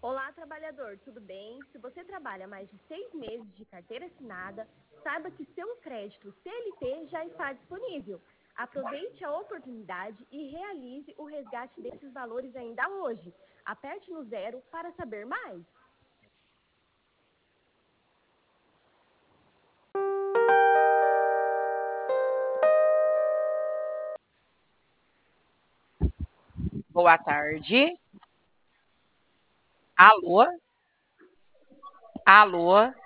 Olá, trabalhador, tudo bem? Se você trabalha mais de 6 meses de carteira assinada, saiba que seu crédito CLT já está disponível. Aproveite a oportunidade e realize o resgate desses valores ainda hoje. Aperte no 0 para saber mais. Boa tarde. Alô? Alô?